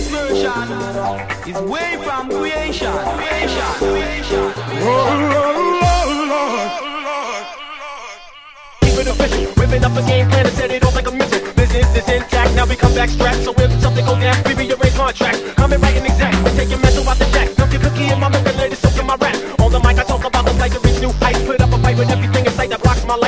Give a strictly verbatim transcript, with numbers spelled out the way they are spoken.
This version is way from creation. Creation. Creation. Keep it official, whipping up a game plan and set it off like a missile. Business is intact, now we come back strapped. So if something goes down, we rearrange contracts. Coming right and exact, and take your mental out the jack. Dump your cookie